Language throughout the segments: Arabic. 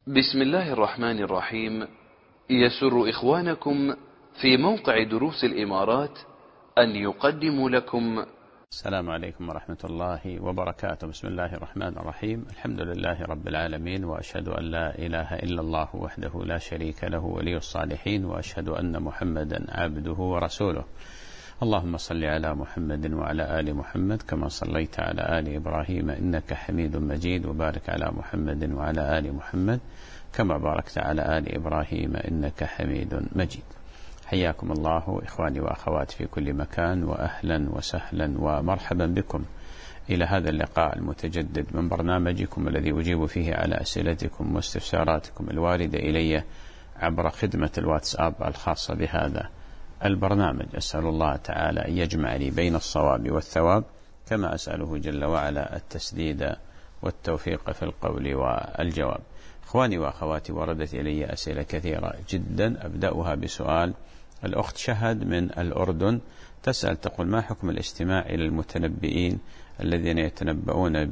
بسم الله الرحمن الرحيم. يسر إخوانكم في موقع دروس الإمارات أن يقدموا لكم. السلام عليكم ورحمة الله وبركاته. بسم الله الرحمن الرحيم. الحمد لله رب العالمين، وأشهد أن لا إله إلا الله وحده لا شريك له ولي الصالحين، وأشهد أن محمدا عبده ورسوله. اللهم صل على محمد وعلى آل محمد كما صليت على آل إبراهيم إنك حميد مجيد، وبارك على محمد وعلى آل محمد كما باركت على آل إبراهيم إنك حميد مجيد. حياكم الله إخواني وأخواتي في كل مكان، وأهلا وسهلا ومرحبا بكم إلى هذا اللقاء المتجدد من برنامجكم الذي أجيب فيه على أسئلتكم واستفساراتكم الواردة إلي عبر خدمة الواتساب الخاصة بهذا البرنامج. أسأل الله تعالى أن يجمع لي بين الصواب والثواب، كما أسأله جل وعلا التسديد والتوفيق في القول والجواب. إخواني وأخواتي، وردت إلي أسئلة كثيرة جدا. أبدأها بسؤال الأخت شهد من الأردن، تسأل تقول: ما حكم الاستماع إلى المتنبئين الذين يتنبؤون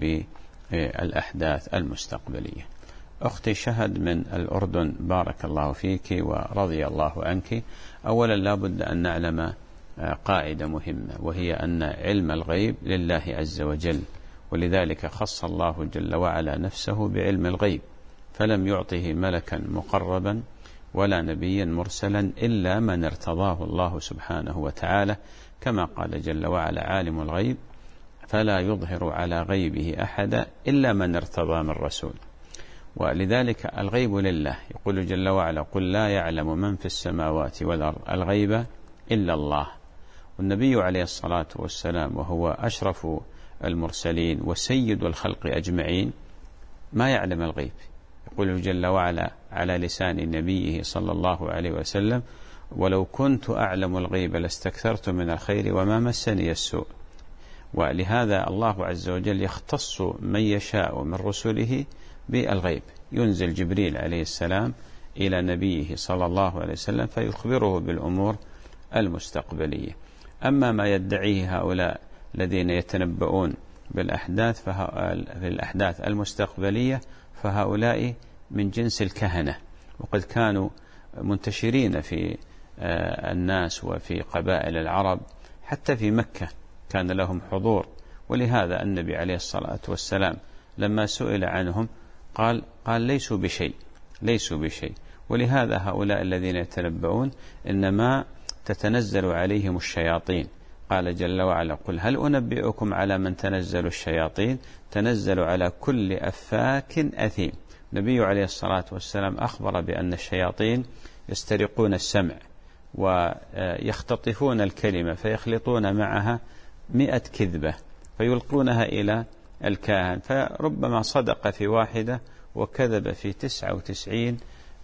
بالأحداث المستقبلية؟ أختي شهد من الأردن، بارك الله فيك ورضي الله عنك. أولا لابد أن نعلم قاعدة مهمة، وهي أن علم الغيب لله عز وجل، ولذلك خص الله جل وعلا نفسه بعلم الغيب، فلم يعطه ملكا مقربا ولا نبيا مرسلا إلا من ارتضاه الله سبحانه وتعالى، كما قال جل وعلا: عالم الغيب فلا يظهر على غيبه أحدا إلا من ارتضى من رسول. ولذلك الغيب لله. يقول جل وعلا: قل لا يعلم من في السماوات والأرض الغيب إلا الله. والنبي عليه الصلاة والسلام وهو أشرف المرسلين وسيد الخلق أجمعين ما يعلم الغيب. يقول جل وعلا على لسان نبيه صلى الله عليه وسلم: ولو كنت أعلم الغيب لاستكثرت من الخير وما مسني السوء. ولهذا الله عز وجل يختص من يشاء من رسله بالغيب. ينزل جبريل عليه السلام إلى نبيه صلى الله عليه وسلم فيخبره بالأمور المستقبلية. أما ما يدعيه هؤلاء الذين يتنبؤون بالأحداث المستقبلية فهؤلاء من جنس الكهنة، وقد كانوا منتشرين في الناس وفي قبائل العرب، حتى في مكة كان لهم حضور. ولهذا النبي عليه الصلاة والسلام لما سئل عنهم قال ليسوا بشيء. ولهذا هؤلاء الذين يتنبؤون إنما تتنزل عليهم الشياطين. قال جل وعلا: قل هل أنبئكم على من تنزل الشياطين؟ تنزل على كل أفاك أثيم. النبي عليه الصلاة والسلام أخبر بأن الشياطين يسترقون السمع ويختطفون الكلمة فيخلطون معها 100 كذبة فيلقونها إلى الكاهن، فربما صدق في واحدة وكذب في 99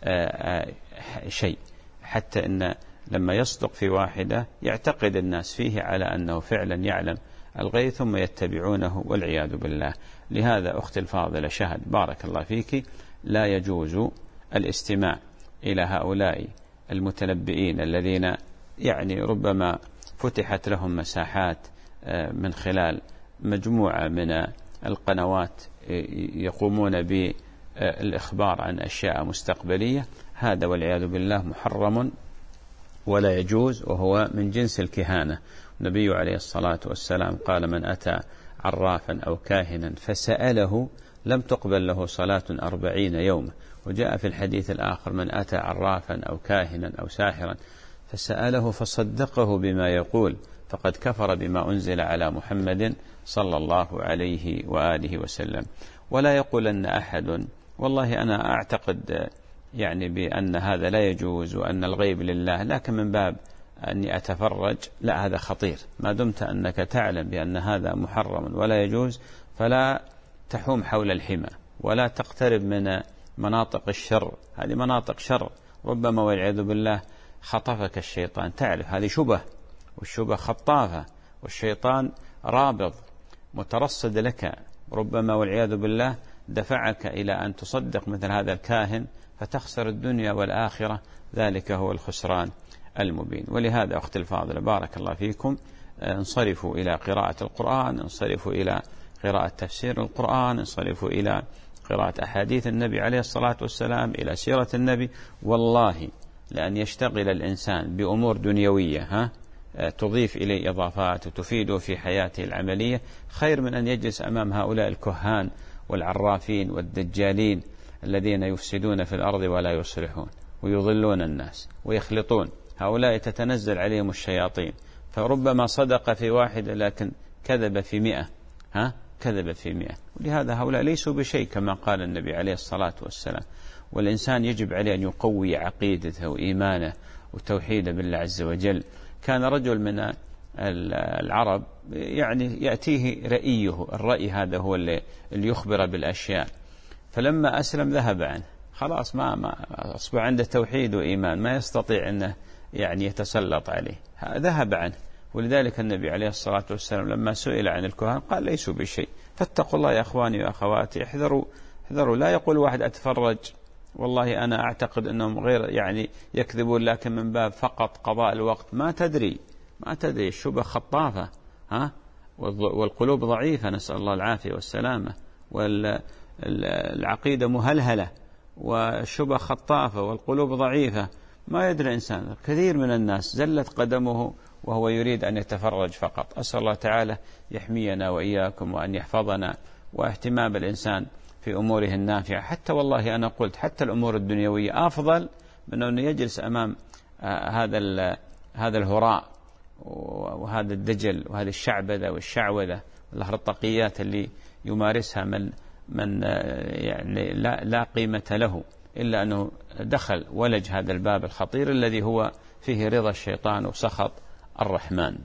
شيء، حتى إن لما يصدق في واحدة يعتقد الناس فيه على أنه فعلا يعلم الغيب ثم يتبعونه والعياذ بالله. لهذا أختي الفاضلة شهد، بارك الله فيك، لا يجوز الاستماع إلى هؤلاء المتنبئين الذين ربما فتحت لهم مساحات من خلال مجموعة من القنوات يقومون بالإخبار عن أشياء مستقبلية. هذا والعياذ بالله محرم ولا يجوز، وهو من جنس الكهانة. النبي عليه الصلاة والسلام قال: من أتى عرافا أو كاهنا فسأله لم تقبل له صلاة 40 يوما. وجاء في الحديث الآخر: من أتى عرافا أو كاهنا أو ساحرا فسأله فصدقه بما يقول فقد كفر بما أنزل على محمد صلى الله عليه وآله وسلم. ولا يقول أن أحد والله أنا أعتقد بأن هذا لا يجوز وأن الغيب لله، لكن من باب أني أتفرج، لا، هذا خطير. ما دمت أنك تعلم بأن هذا محرم ولا يجوز فلا تحوم حول الحمى ولا تقترب من مناطق الشر. هذه مناطق شر، ربما والعياذ بالله خطفك الشيطان. تعرف هذه شبه، والشبه خطافة، والشيطان رابض مترصد لك، ربما والعياذ بالله دفعك إلى أن تصدق مثل هذا الكاهن فتخسر الدنيا والآخرة. ذلك هو الخسران المبين. ولهذا أختي الفاضلة بارك الله فيكم، انصرفوا إلى قراءة القرآن، انصرفوا إلى قراءة تفسير القرآن، انصرفوا إلى قراءة أحاديث النبي عليه الصلاة والسلام، إلى سيرة النبي. والله لأن يشتغل الإنسان بأمور دنيوية تضيف إليه إضافات وتفيده في حياته العملية خير من أن يجلس أمام هؤلاء الكهان والعرافين والدجالين الذين يفسدون في الأرض ولا يصلحون ويضلون الناس ويخلطون. هؤلاء تتنزل عليهم الشياطين، فربما صدق في واحد لكن كذب في 100. كذب في 100. ولهذا هؤلاء ليسوا بشيء كما قال النبي عليه الصلاة والسلام. والإنسان يجب عليه أن يقوي عقيدته وإيمانه وتوحيده بالله عز وجل. كان رجل من العرب يعني يأتيه رأيه، الرأي هذا هو اللي يخبر بالأشياء، فلما أسلم ذهب عنه، خلاص ما أصبح عنده توحيد وإيمان، ما يستطيع أنه يعني يتسلط عليه، ذهب عنه. ولذلك النبي عليه الصلاة والسلام لما سئل عن الكهان قال ليسوا بشيء. فاتقوا الله يا أخواني وأخواتي، احذروا. لا يقول واحد أتفرج والله أنا أعتقد أنهم غير يعني يكذبون لكن من باب فقط قضاء الوقت. ما تدري الشبه خطافة والقلوب ضعيفة، نسأل الله العافية والسلامة، والعقيدة مهلهلة والشبه خطافة والقلوب ضعيفة. ما يدري إنسان، كثير من الناس زلت قدمه وهو يريد أن يتفرج فقط. أسأل الله تعالى يحمينا وإياكم وأن يحفظنا، واهتمام الإنسان في أموره النافعة. حتى والله أنا قلت حتى الأمور الدنيوية أفضل من أن يجلس أمام هذا الهراء وهذا الدجل وهذه الشعبذة والشعوذة والهرطقيات اللي يمارسها من يعني لا قيمة له، إلا أنه دخل ولج هذا الباب الخطير الذي هو فيه رضا الشيطان وسخط الرحمن.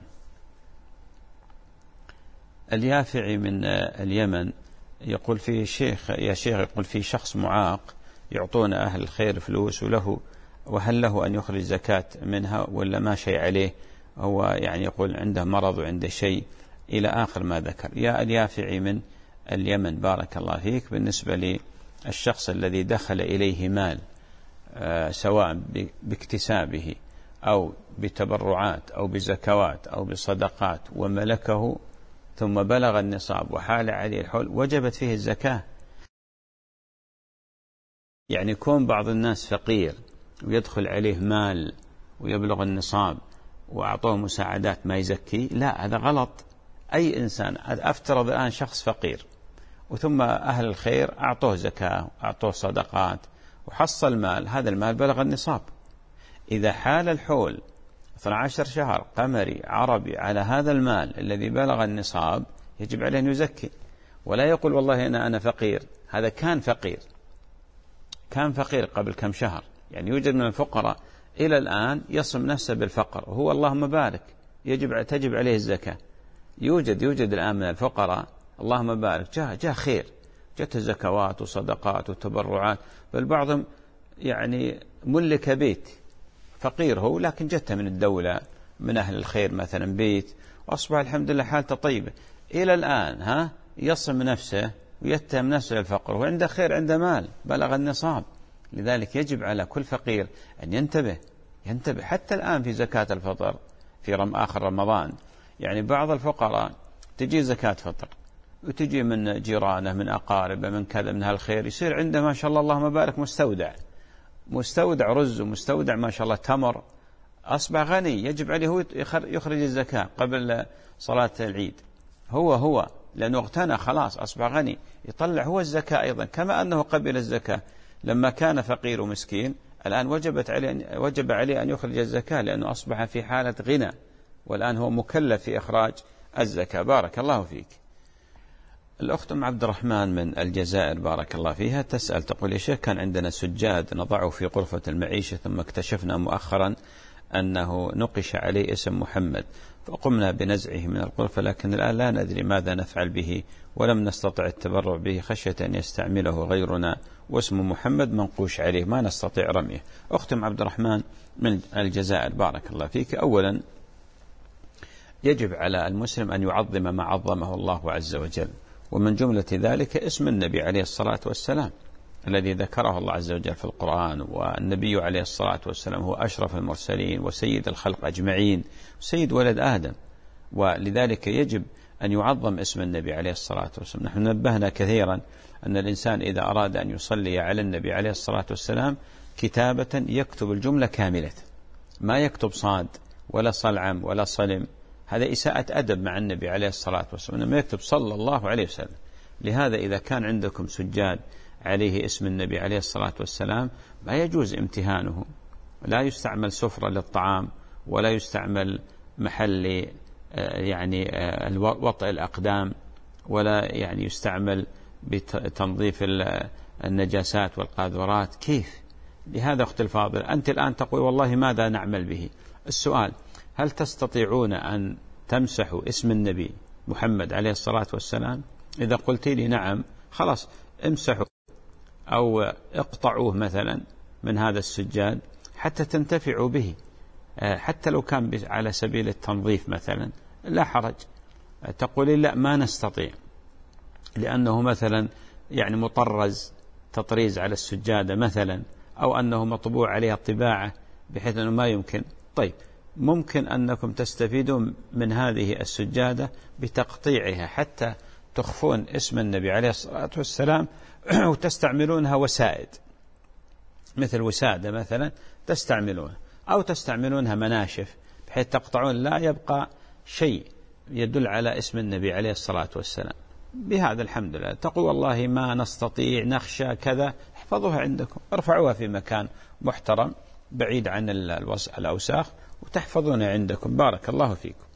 اليافعي من اليمن يقول فيه يا شيخ يقول فيه شخص معاق يعطون أهل الخير فلوس وهل له أن يخرج زكاة منها ولا ما شيء عليه؟ هو يعني يقول عنده مرض وعنده شيء إلى آخر ما ذكر. يا اليافعي من اليمن بارك الله فيك، بالنسبة للشخص الذي دخل إليه مال سواء باكتسابه أو بتبرعات أو بزكوات أو بصدقات وملكه ثم بلغ النصاب وحال عليه الحول، وجبت فيه الزكاة. يعني يكون بعض الناس فقير ويدخل عليه مال ويبلغ النصاب وأعطوه مساعدات ما يزكي، لا هذا غلط. أي إنسان، أفترض الآن شخص فقير وثم أهل الخير أعطوه زكاة أعطوه صدقات وحصل مال، هذا المال بلغ النصاب. إذا حال الحول 12 شهر قمري عربي على هذا المال الذي بلغ النصاب يجب عليه أن يزكي، ولا يقول والله أنا فقير. هذا كان فقير قبل كم شهر، يعني يوجد من الفقراء إلى الآن يصم نفسه بالفقر وهو اللهم بارك تجب عليه الزكاة. يوجد الآن من الفقراء اللهم بارك جاء خير، جاءت الزكوات وصدقات وتبرعات، بل بعضهم يعني ملك بيت فقير هو لكن جته من الدولة من أهل الخير مثلا بيت، وأصبح الحمد لله حالته طيبة. إلى الآن يصم نفسه ويتهم نفسه الفقر وعنده خير عنده مال بلغ النصاب. لذلك يجب على كل فقير أن ينتبه حتى الآن في زكاة الفطر في آخر رمضان. يعني بعض الفقراء تجي زكاة فطر وتجي من جيرانه من أقاربه من كذا من هالخير، يصير عنده ما شاء الله اللهم بارك مستودع رز ومستودع ما شاء الله تمر، أصبح غني. يجب عليه هو يخرج الزكاة قبل صلاة العيد، هو لأنه اغتنى خلاص أصبح غني، يطلع هو الزكاة أيضا كما أنه قبل الزكاة لما كان فقير ومسكين. الآن وجب عليه أن يخرج الزكاة لأنه أصبح في حالة غنى، والآن هو مكلف في إخراج الزكاة. بارك الله فيك. الأخت عبد الرحمن من الجزائر بارك الله فيها تسأل تقول يا شيخ كان عندنا سجاد نضعه في غرفة المعيشة ثم اكتشفنا مؤخرا أنه نقش عليه اسم محمد فقمنا بنزعه من الغرفة، لكن الآن لا ندري ماذا نفعل به ولم نستطع التبرع به خشية أن يستعمله غيرنا واسم محمد منقوش عليه ما نستطيع رميه. أخت عبد الرحمن من الجزائر بارك الله فيك، أولا يجب على المسلم أن يعظم ما عظمه الله عز وجل، ومن جملة ذلك اسم النبي عليه الصلاة والسلام الذي ذكره الله عز وجل في القرآن. والنبي عليه الصلاة والسلام هو أشرف المرسلين وسيد الخلق أجمعين وسيد ولد آدم، ولذلك يجب أن يعظم اسم النبي عليه الصلاة والسلام. نحن نبهنا كثيرا أن الإنسان إذا أراد أن يصلي على النبي عليه الصلاة والسلام كتابة يكتب الجملة كاملة، ما يكتب صاد ولا صلعم ولا صلم، هذا إساءة أدب مع النبي عليه الصلاة والسلام، إنما يكتب صلى الله عليه وسلم. لهذا إذا كان عندكم سجاد عليه اسم النبي عليه الصلاة والسلام ما يجوز امتهانه، لا يستعمل سفرة للطعام ولا يستعمل محل يعني وطئ الأقدام، ولا يعني يستعمل بتنظيف النجاسات والقاذورات. كيف؟ لهذا أخت الفاضل أنت الآن تقول والله ماذا نعمل به؟ السؤال: هل تستطيعون أن تمسحوا اسم النبي محمد عليه الصلاة والسلام؟ إذا قلت لي نعم، خلاص امسحوا أو اقطعوه مثلا من هذا السجاد حتى تنتفعوا به، حتى لو كان على سبيل التنظيف مثلا لا حرج. تقولي لا ما نستطيع لأنه مثلا يعني مطرز تطريز على السجادة مثلا، أو أنه مطبوع عليها الطباعة بحيث أنه ما يمكن. طيب ممكن أنكم تستفيدون من هذه السجادة بتقطيعها حتى تخفون اسم النبي عليه الصلاة والسلام وتستعملونها وسائد، مثل وسادة مثلا تستعملونها، أو تستعملونها مناشف بحيث تقطعون لا يبقى شيء يدل على اسم النبي عليه الصلاة والسلام. بهذا الحمد لله. تقول والله ما نستطيع نخشى كذا، احفظوها عندكم، ارفعوها في مكان محترم بعيد عن الأوساخ وتحفظونها عندكم. بارك الله فيكم.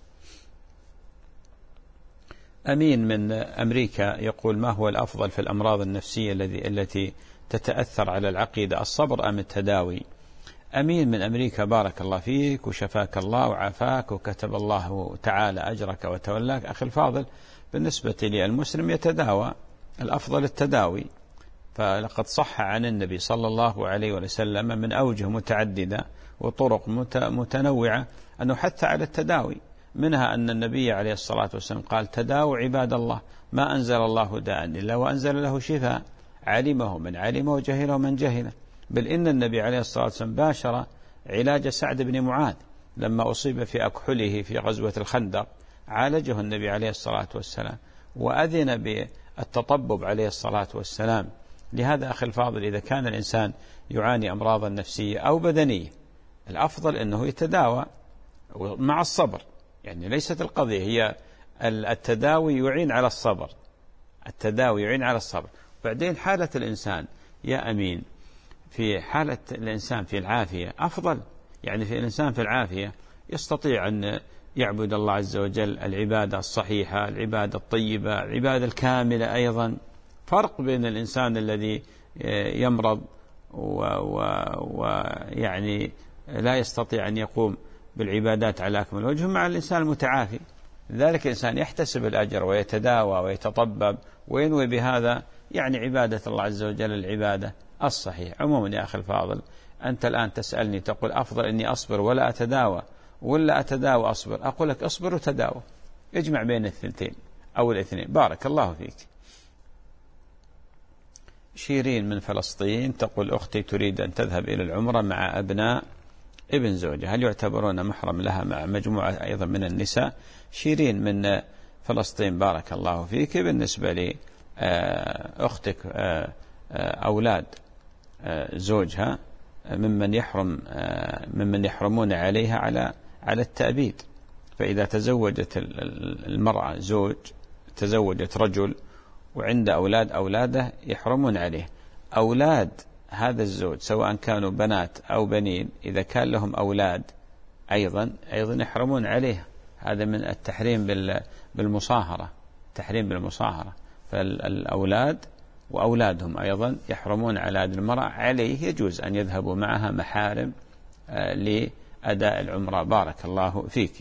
أمين من أمريكا يقول: ما هو الأفضل في الأمراض النفسية التي تتأثر على العقيدة، الصبر أم التداوي؟ أمين من أمريكا، بارك الله فيك وشفاك الله وعافاك وكتب الله تعالى أجرك وتولاك. أخي الفاضل، بالنسبة لي المسلم يتداوى، الأفضل التداوي، فلقد صح عن النبي صلى الله عليه وسلم من أوجه متعددة وطرق متنوعة أنه حث على التداوي، منها أن النبي عليه الصلاة والسلام قال: تداووا عباد الله، ما أنزل الله داء إلا وأنزل له شفاء، علمه من علمه وجهله من جهله. بل إن النبي عليه الصلاة والسلام باشر علاج سعد بن معاذ لما أصيب في أكحله في غزوة الخندق، عالجه النبي عليه الصلاة والسلام وأذن بالتطبب عليه الصلاة والسلام. لهذا أخي الفاضل، إذا كان الإنسان يعاني أمراضا نفسية أو بدنية، الأفضل أنه يتداوى مع الصبر، يعني ليست القضية هي التداوي يعين على الصبر، التداوي يعين على الصبر. بعدين حالة الإنسان يا أمين، في حالة الإنسان في العافية أفضل، يعني في الإنسان في العافية يستطيع أن يعبد الله عز وجل العبادة الصحيحة، العبادة الطيبة، العبادة الكاملة. أيضا فرق بين الإنسان الذي يمرض ويعني لا يستطيع أن يقوم بالعبادات على أكمل وجه مع الإنسان المتعافي. لذلك الإنسان يحتسب الأجر ويتداوى ويتطبب وينوي بهذا يعني عبادة الله عز وجل العبادة الصحيح. عموما يا أخي الفاضل، أنت الآن تسألني تقول أفضل إني أصبر ولا أتداوى ولا أتداوى أصبر، أقول لك أصبر وتداوى، اجمع بين الثنتين أو الاثنين. بارك الله فيك. شيرين من فلسطين تقول: أختي تريد أن تذهب إلى العمرة مع أبناء ابن زوجها، هل يعتبرون محرم لها مع مجموعة أيضا من النساء؟ شيرين من فلسطين، بارك الله فيك. بالنسبة لي أختك أولاد زوجها ممن يحرمون عليها على التأبيد. فإذا تزوجت المرأة زوج، تزوجت رجل وعند أولاده يحرمون عليه. أولاد هذا الزوج سواء كانوا بنات أو بنين، إذا كان لهم أولاد أيضا يحرمون عليه. هذا من التحريم بالمصاهرة، تحريم بالمصاهرة. فالأولاد وأولادهم أيضا يحرمون على هذه المرأة، عليه يجوز أن يذهبوا معها محارم لأداء العمرة. بارك الله فيك.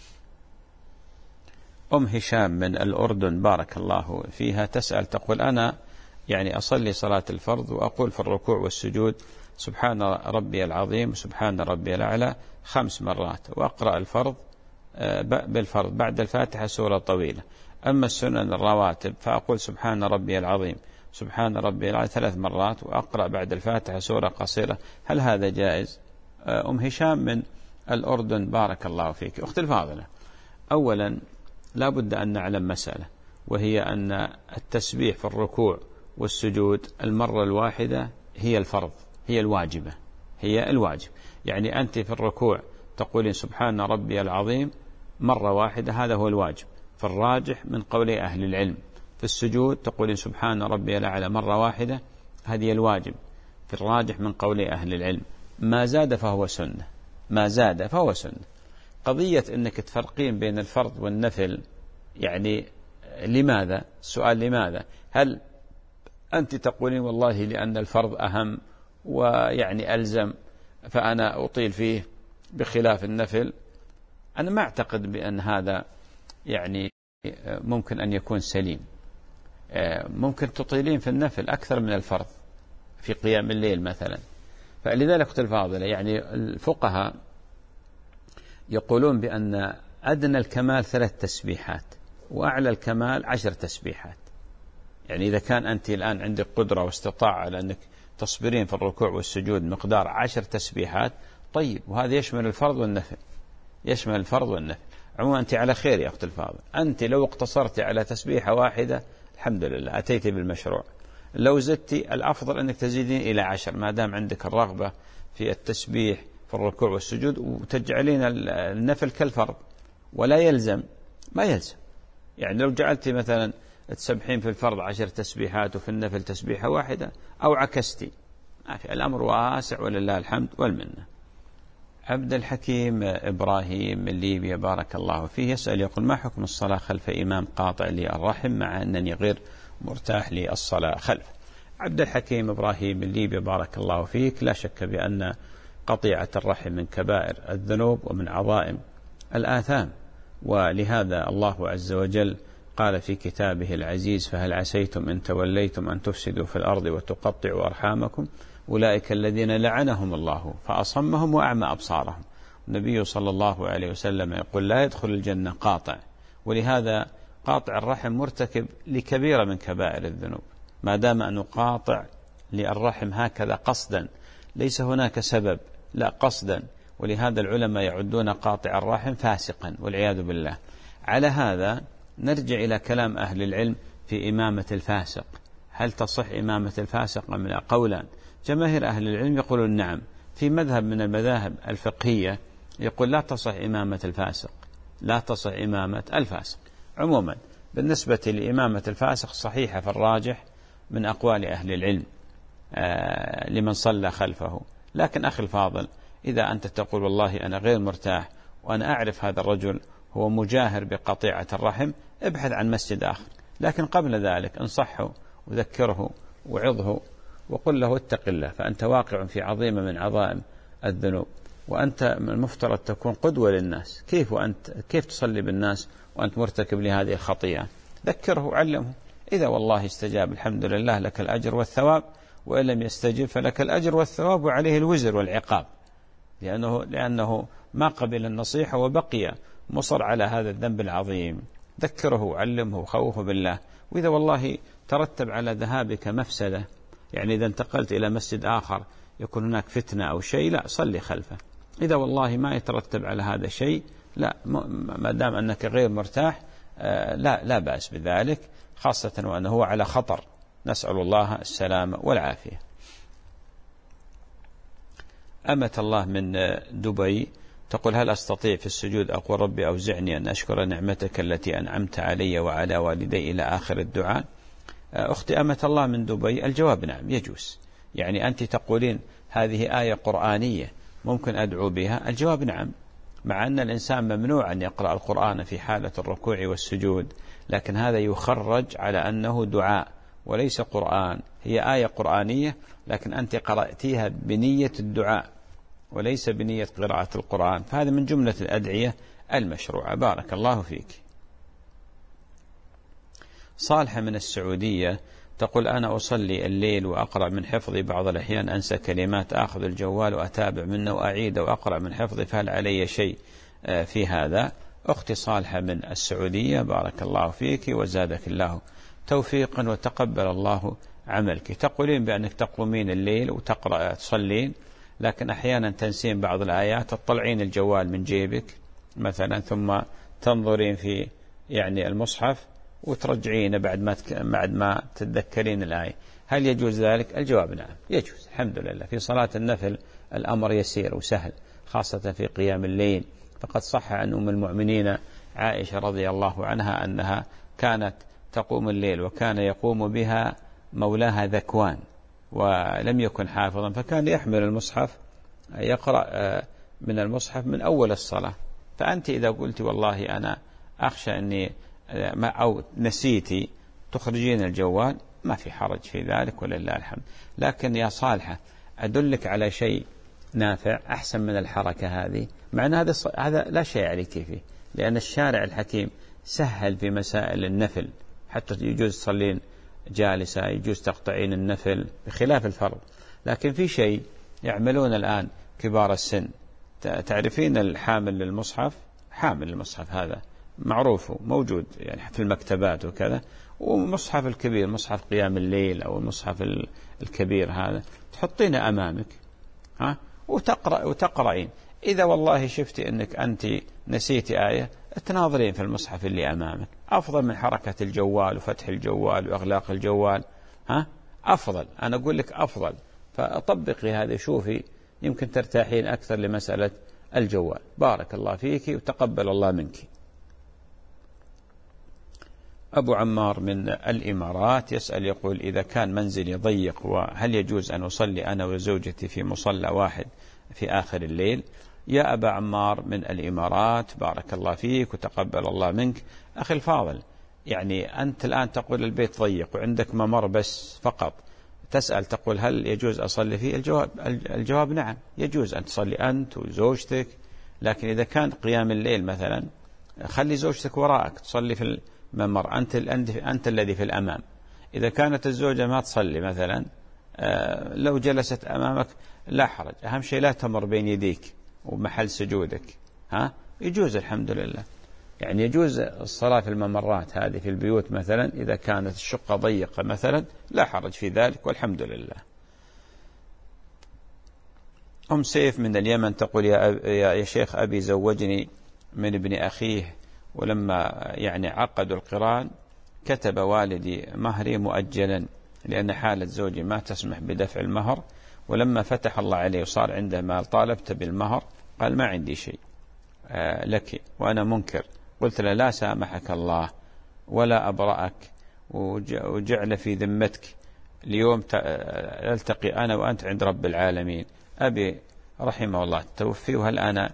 أم هشام من الأردن، بارك الله فيها، تسأل تقول: أنا يعني أصلي صلاة الفرض وأقول في الركوع والسجود سبحان ربي العظيم سبحان ربي الأعلى 5 مرات، وأقرأ الفرض بالفرض بعد الفاتحة سورة طويلة. أما السنن الرواتب فأقول سبحان ربي العظيم سبحان ربي الأعلى 3 مرات، وأقرأ بعد الفاتحة سورة قصيرة. هل هذا جائز؟ أم هشام من الأردن، بارك الله فيك. أختي الفاضلة، أولا لا بد أن نعلم مسألة، وهي أن التسبيح في الركوع والسجود المرة الواحدة هي الفرض، هي الواجبة، هي الواجب. يعني أنت في الركوع تقولين سبحان ربي العظيم مرة واحدة، هذا هو الواجب في الراجح من قول أهل العلم. في السجود تقولين سبحان ربي الأعلى مرة واحدة، هذه الواجب في الراجح من قول أهل العلم. ما زاد فهو سنة، ما زاد فهو سنة. قضية أنك تفرقين بين الفرض والنفل، يعني لماذا؟ السؤال لماذا؟ هل أنت تقولين والله لأن الفرض أهم ويعني ألزم فأنا أطيل فيه بخلاف النفل؟ أنا ما أعتقد بأن هذا يعني ممكن أن يكون سليم. ممكن تطيلين في النفل أكثر من الفرض في قيام الليل مثلا. فلذلك أختي الفاضلة، يعني الفقهاء يقولون بأن أدنى الكمال 3 تسبيحات وأعلى الكمال 10 تسبيحات. يعني إذا كان أنت الآن عندك قدرة واستطاعة على أنك تصبرين في الركوع والسجود مقدار 10 تسبيحات، طيب، وهذا يشمل الفرض والنفل، يشمل الفرض والنفل. عموما أنت على خير يا أخت الفاضل. أنت لو اقتصرت على تسبيحة واحدة الحمد لله أتيت بالمشروع. لو زدت الأفضل أنك تزيدين إلى 10 ما دام عندك الرغبة في التسبيح في الركوع والسجود، وتجعلين النفل كالفرض. ولا يلزم، ما يلزم. يعني لو جعلت مثلا تسبحين في الفرض 10 تسبيحات وفي النفل تسبيحة واحدة، أو عكستي، الأمر واسع ولله الحمد والمنة. عبد الحكيم إبراهيم من ليبيا بارك الله فيه يسأل يقول: ما حكم الصلاة خلف إمام قاطع للرحم مع أنني غير مرتاح للصلاة خلفه؟ عبد الحكيم إبراهيم من ليبيا بارك الله فيك، لا شك بأن قطيعة الرحم من كبائر الذنوب ومن عظائم الآثام، ولهذا الله عز وجل قال في كتابه العزيز: فهل عسيتم إن توليتم أن تفسدوا في الأرض وتقطعوا أرحامكم أولئك الذين لعنهم الله فأصمهم وأعمى أبصارهم. النبي صلى الله عليه وسلم يقول: لا يدخل الجنة قاطع. ولهذا قاطع الرحم مرتكب لكبيرة من كبائر الذنوب، ما دام أن قاطع للرحم هكذا قصدا، ليس هناك سبب، لا قصدا. ولهذا العلماء يعدون قاطع الرحم فاسقا والعياذ بالله. على هذا نرجع إلى كلام أهل العلم في إمامة الفاسق. هل تصح إمامة الفاسق أم لا؟ قولان. جماهير أهل العلم يقولون نعم. في مذهب من المذاهب الفقهية يقول لا تصح إمامة الفاسق، لا تصح إمامة الفاسق. عموما بالنسبة لإمامة الفاسق صحيحة في الراجح من أقوال أهل العلم لمن صلى خلفه. لكن أخي الفاضل، إذا أنت تقول والله أنا غير مرتاح وأنا أعرف هذا الرجل هو مجاهر بقطيعة الرحم، ابحث عن مسجد آخر. لكن قبل ذلك انصحه وذكره وعظه وقل له اتق الله، فأنت واقع في عظيمة من عظائم الذنوب، وأنت من المفترض تكون قدوة للناس. كيف تصلي بالناس وأنت مرتكب لهذه الخطيئة؟ ذكره وعلمه. إذا والله استجاب الحمد لله لك الأجر والثواب، وإن لم يستجب فلك الأجر والثواب وعليه الوزر والعقاب، لأنه ما قبل النصيحة وبقي مصر على هذا الذنب العظيم. ذكره وعلمه وخوفه بالله. وإذا والله ترتب على ذهابك مفسدة، يعني إذا انتقلت إلى مسجد آخر يكون هناك فتنة أو شيء، لا، صلي خلفه. إذا والله ما يترتب على هذا شيء، لا، ما دام أنك غير مرتاح، لا بأس بذلك، خاصة وأنه هو على خطر. نسأل الله السلامة والعافية. أمة الله من دبي تقول: هل أستطيع في السجود أقول ربي أوزعني أن أشكر نعمتك التي أنعمت علي وعلى والدي إلى آخر الدعاء؟ أختي أمة الله من دبي، الجواب نعم، يجوز. يعني أنت تقولين هذه آية قرآنية ممكن أدعو بها، الجواب نعم. مع أن الإنسان ممنوع أن يقرأ القرآن في حالة الركوع والسجود، لكن هذا يخرج على أنه دعاء وليس قرآن. هي آية قرآنية لكن أنت قرأتيها بنية الدعاء وليس بنية قراءة القرآن، فهذا من جملة الأدعية المشروعة. بارك الله فيك. صالحة من السعودية تقول: أنا أصلي الليل وأقرأ من حفظي، بعض الأحيان أنسى كلمات، أخذ الجوال وأتابع منه وأعيد وأقرأ من حفظي، فهل علي شيء في هذا؟ أختي صالحة من السعودية بارك الله فيك وزادك الله توفيقا وتقبل الله عملك. تقولين بأنك تقومين الليل وتقرأ تصلين، لكن أحيانا تنسين بعض الآيات، تطلعين الجوال من جيبك مثلا ثم تنظرين في يعني المصحف وترجعين بعد ما تتذكرين الآية، هل يجوز ذلك؟ الجواب نعم يجوز الحمد لله. في صلاة النفل الأمر يسير وسهل، خاصة في قيام الليل، فقد صح عن أم المؤمنين عائشة رضي الله عنها أنها كانت تقوم الليل وكان يقوم بها مولاها ذكوان ولم يكن حافظا، فكان يحمل المصحف يقرأ من المصحف من أول الصلاة. فأنت إذا قلت والله أنا أخشى أني أو نسيتي تخرجين الجوال، ما في حرج في ذلك ولله الحمد. لكن يا صالحة أدلك على شيء نافع أحسن من الحركة هذه، مع أن هذا لا شيء عليك فيه، لأن الشارع الحكيم سهل في مسائل النفل، حتى يجوز تصلين جالسة، يجوز تقطعين النفل بخلاف الفرض. لكن في شيء يعملون الآن كبار السن، تعرفين الحامل للمصحف، حامل المصحف هذا معروف موجود يعني في المكتبات وكذا، ومصحف الكبير مصحف قيام الليل أو المصحف الكبير هذا تحطينه أمامك وتقرأين. إذا والله شفتي أنك أنت نسيتي آية تناظرين في المصحف اللي أمامك، أفضل من حركة الجوال وفتح الجوال وإغلاق الجوال. أفضل، أنا أقول لك أفضل. فطبقي هذا، شوفي يمكن ترتاحين أكثر لمسألة الجوال. بارك الله فيك وتقبل الله منك. أبو عمار من الإمارات يسأل يقول: إذا كان منزلي ضيق وهل يجوز أن أصلي أنا وزوجتي في مصلى واحد في آخر الليل؟ يا أبا عمار من الإمارات، بارك الله فيك وتقبل الله منك. أخي الفاضل، يعني أنت الآن تقول البيت ضيق وعندك ممر بس فقط، تسأل تقول هل يجوز أصلي فيه؟ الجواب نعم يجوز أن تصلي أنت وزوجتك. لكن إذا كان قيام الليل مثلا، خلي زوجتك وراءك تصلي في الممر، أنت الذي في الأمام. إذا كانت الزوجة ما تصلي مثلا، لو جلست أمامك لا حرج، أهم شيء لا تمر بين يديك ومحل سجودك. يجوز الحمد لله، يعني يجوز الصلاة في الممرات هذه في البيوت مثلا، إذا كانت الشقة ضيقة مثلا لا حرج في ذلك والحمد لله. أم سيف من اليمن تقول: يا شيخ، أبي زوجني من ابن أخيه، ولما يعني عقدوا القران كتب والدي مهري مؤجلا لأن حالة زوجي ما تسمح بدفع المهر، ولما فتح الله عليه وصار عنده مال طالبت بالمهر قال ما عندي شيء لك وأنا منكر. قلت له: لا سامحك الله ولا أبرأك وجعل في ذمتك، اليوم ألتقي أنا وأنت عند رب العالمين. أبي رحمه الله توفي، وهل أنا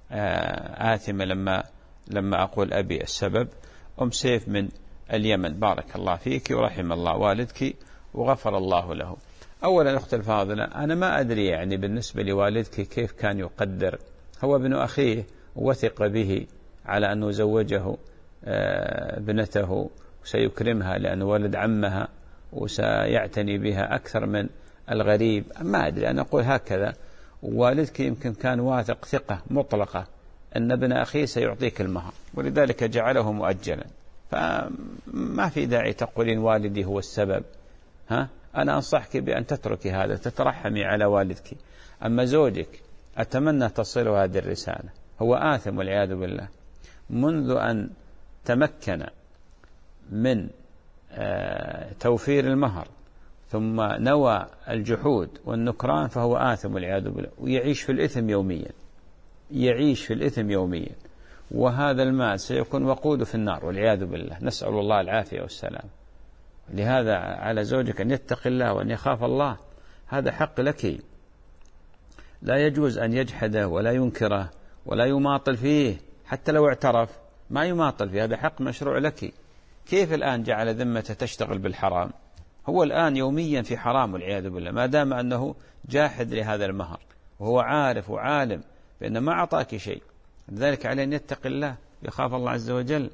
آثم لما أقول أبي السبب؟ أم سيف من اليمن، بارك الله فيك ورحم الله والدك وغفر الله له. أولا أخت الفاضلة، أنا ما أدري يعني بالنسبة لوالدك كيف كان يقدر، هو ابن أخيه وثق به على أنه زوجه ابنته وسيكرمها لأنه ولد عمها وسيعتني بها أكثر من الغريب. ما أدري، أنا أقول هكذا. والدك يمكن كان واثق ثقة مطلقة أن ابن أخيه سيعطيك المهر، ولذلك جعله مؤجلا. فما في داعي تقولين والدي هو السبب. أنا أنصحك بأن تتركي هذا، تترحمي على والدك. أما زوجك أتمنى تصل هذه الرسالة، هو آثم والعياذ بالله منذ أن تمكن من توفير المهر ثم نوى الجحود والنكران، فهو آثم والعياذ بالله، ويعيش في الإثم يوميا، يعيش في الإثم يوميا، وهذا المال سيكون وقوده في النار والعياذ بالله، نسأل الله العافية والسلام. لهذا على زوجك أن يتقي الله وأن يخاف الله، هذا حق لك، لا يجوز أن يجحده ولا ينكره ولا يماطل فيه، حتى لو اعترف ما يماطل فيه، هذا حق مشروع لك. كيف الآن جعل ذمته تشتغل بالحرام؟ هو الآن يوميا في حرام والعياذ بالله، ما دام أنه جاحد لهذا المهر وهو عارف وعالم بأنه ما أعطاك شيء. لذلك عليه أن يتقي الله يخاف الله عز وجل،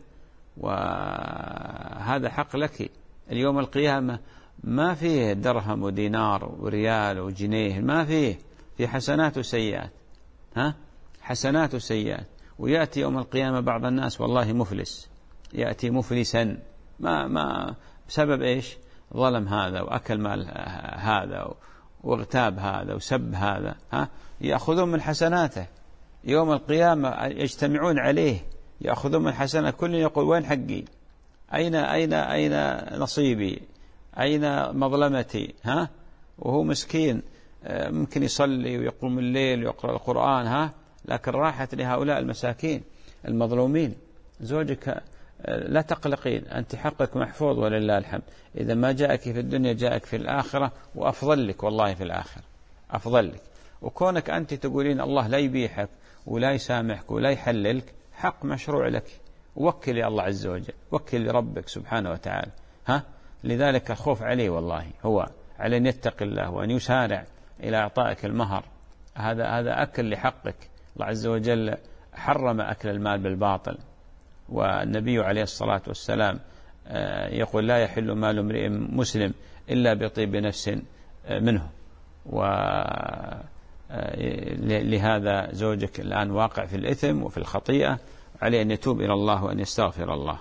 وهذا حق لك. اليوم القيامة ما فيه درهم ودينار وريال وجنيه، ما فيه، في حسنات وسيئات. حسنات وسيئات. ويأتي يوم القيامة بعض الناس والله مفلس، يأتي مفلسا ما بسبب إيش؟ ظلم هذا وأكل مال هذا واغتاب هذا وسب هذا. يأخذون من حسناته يوم القيامة، يجتمعون عليه يأخذون من حسنة كل يقول وين حقي؟ أين نصيبي؟ أين مظلمتي؟ وهو مسكين ممكن يصلي ويقوم الليل ويقرأ القرآن لكن راحت لهؤلاء المساكين المظلومين. زوجك لا تقلقين، أنت حقك محفوظ ولله الحمد. إذا ما جاءك في الدنيا جاءك في الآخرة، وأفضل لك والله في الآخرة، أفضل لك. وكونك أنت تقولين الله لا يبيحك ولا يسامحك ولا يحللك، حق مشروع لك. وكل يا الله عز وجل، وكل ربك سبحانه وتعالى. لذلك الخوف عليه والله هو على أن يتقي الله وأن يسارع إلى إعطائك المهر. هذا أكل لحقك. الله عز وجل حرم أكل المال بالباطل، والنبي عليه الصلاة والسلام يقول لا يحل مال امرئ مسلم إلا بطيب نفس منه. ولهذا زوجك الآن واقع في الإثم وفي الخطيئة، عليه أن يتوب إلى الله وأن يستغفر الله.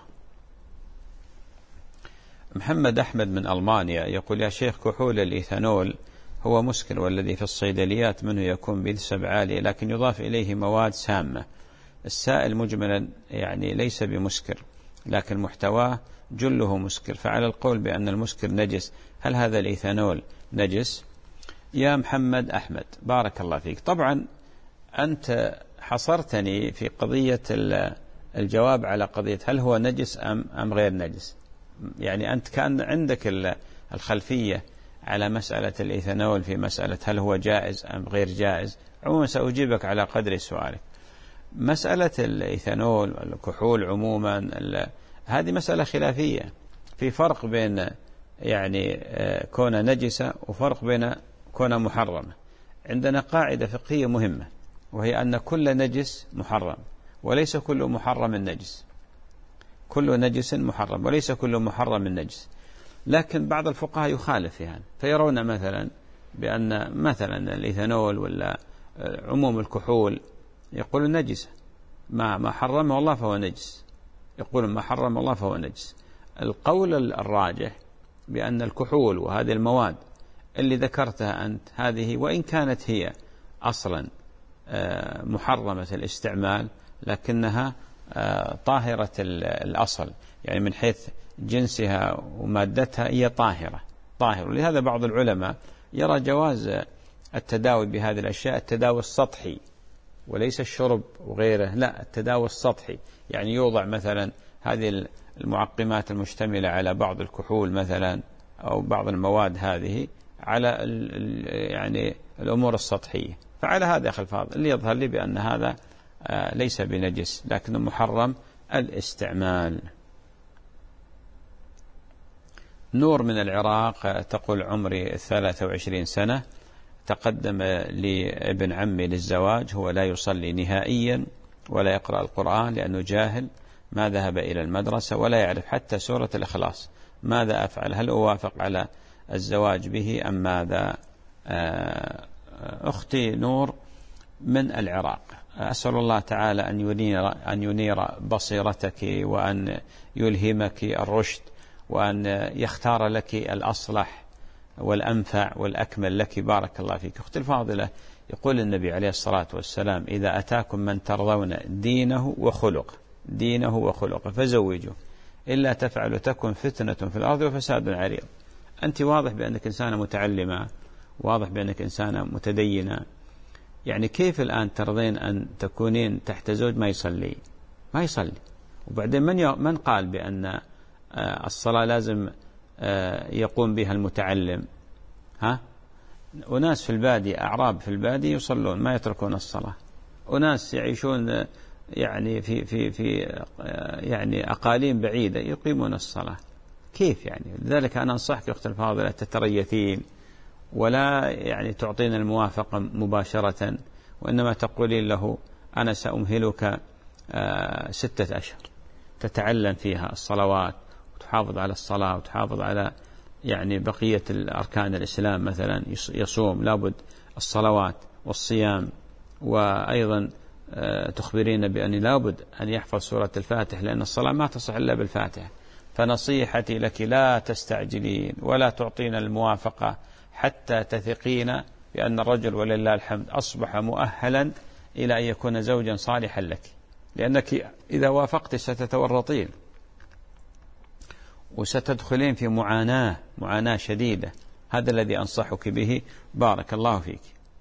محمد أحمد من ألمانيا يقول يا شيخ، كحول الإيثانول هو مسكر، والذي في الصيدليات منه يكون بنسب عالية لكن يضاف إليه مواد سامة. السائل مجملا يعني ليس بمسكر، لكن محتواه جله مسكر، فعلى القول بأن المسكر نجس، هل هذا الإيثانول نجس؟ يا محمد أحمد بارك الله فيك، طبعا أنت حصرتني في قضية الجواب على قضية هل هو نجس أم غير نجس. يعني أنت كان عندك الخلفية على مسألة الإيثانول في مسألة هل هو جائز أم غير جائز. عموما سأجيبك على قدر سؤالك. مسألة الإيثانول والكحول عموما هذه مسألة خلافية، في فرق بين يعني كون نجسة وفرق بين كون محرمة. عندنا قاعدة فقهية مهمة، وهي أن كل نجس محرم وليس كل محرم نجس. كل نجس محرم وليس كل محرم نجس. لكن بعض الفقهاء يخالف في هذا، فيرون مثلا بأن مثلا الإيثانول ولا عموم الكحول يقول نجسة، ما حرمه الله فهو نجس، يقول ما حرم الله فهو نجس. القول الراجح بأن الكحول وهذه المواد اللي ذكرتها أنت هذه وإن كانت هي أصلا محرمة الاستعمال، لكنها طاهرة الأصل، يعني من حيث جنسها ومادتها هي طاهرة. ولهذا بعض العلماء يرى جواز التداوي بهذه الأشياء، التداوي السطحي وليس الشرب وغيره، لا التداوي السطحي، يعني يوضع مثلا هذه المعقمات المشتملة على بعض الكحول مثلا أو بعض المواد هذه على يعني الأمور السطحية. فعلى هذا يا أخي الفاضل اللي يظهر لي بأن هذا ليس بنجس، لكن محرم الاستعمال. نور من العراق تقول عمري 23 سنة، تقدم لي ابن عمي للزواج، هو لا يصلي نهائيا ولا يقرأ القرآن لأنه جاهل، ما ذهب إلى المدرسة ولا يعرف حتى سورة الإخلاص، ماذا أفعل؟ هل أوافق على الزواج به أم ماذا؟ أختي نور من العراق، أسأل الله تعالى أن ينير بصيرتك وأن يلهمك الرشد وأن يختار لك الأصلح والأنفع والأكمل لك، بارك الله فيك. أختي الفاضلة، يقول النبي عليه الصلاة والسلام إذا أتاكم من ترضون دينه وخلقه فزوجوه، إلا تفعلوا تكن فتنة في الأرض وفساد عريض. أنت واضح بأنك إنسانة متعلمة، واضح بأنك إنسانة متدينة، يعني كيف الآن ترضين أن تكونين تحت زوج ما يصلي؟ وبعدين من قال بأن الصلاة لازم يقوم بها المتعلم؟ أناس في البادية، أعراب في البادية يصلون ما يتركون الصلاة، أناس يعيشون يعني في يعني أقاليم بعيدة يقيمون الصلاة. كيف يعني؟ لذلك أنا أنصحك أختي الفاضلة تتريثين ولا يعني تعطين الموافقة مباشرة، وإنما تقولين له أنا سأمهلك 6 أشهر تتعلم فيها الصلوات وتحافظ على الصلاة وتحافظ على يعني بقية الأركان الإسلام، مثلا يصوم لابد الصلوات والصيام، وأيضا تخبرين بأن لابد أن يحفظ سورة الفاتحة لأن الصلاة ما تصح إلا بالفاتحة. فنصيحتي لك لا تستعجلين ولا تعطين الموافقة حتى تثقين بأن الرجل ولله الحمد أصبح مؤهلا إلى أن يكون زوجا صالحا لك. لأنك إذا وافقت ستتورطين وستدخلين في معاناة شديدة. هذا الذي أنصحك به بارك الله فيك.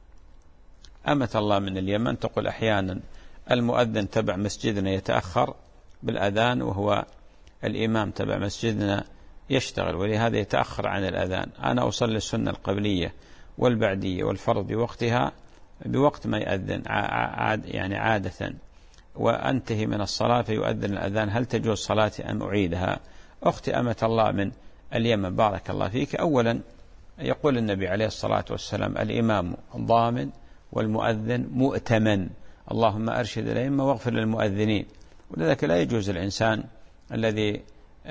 أمة الله من اليمن تقول أحيانا المؤذن تبع مسجدنا يتأخر بالأذان، وهو الإمام تبع مسجدنا يشتغل، ولهذا يتأخر عن الأذان. أنا أصلي السنة القبلية والبعدية والفرض بوقتها بوقت ما يؤذن يعني عادة، وأنتهي من الصلاة فيؤذن الأذان، هل تجوز صلاتي أم أعيدها؟ أختي أمة الله من اليمن بارك الله فيك، أولا يقول النبي عليه الصلاة والسلام الإمام ضامن والمؤذن مؤتمن، اللهم أرشد الأئمة واغفر للمؤذنين. ولذلك لا يجوز الإنسان الذي